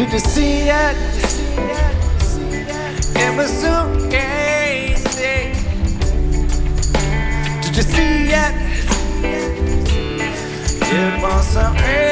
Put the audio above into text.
Did you see it? It was so crazy. Did you see it? It was so crazy.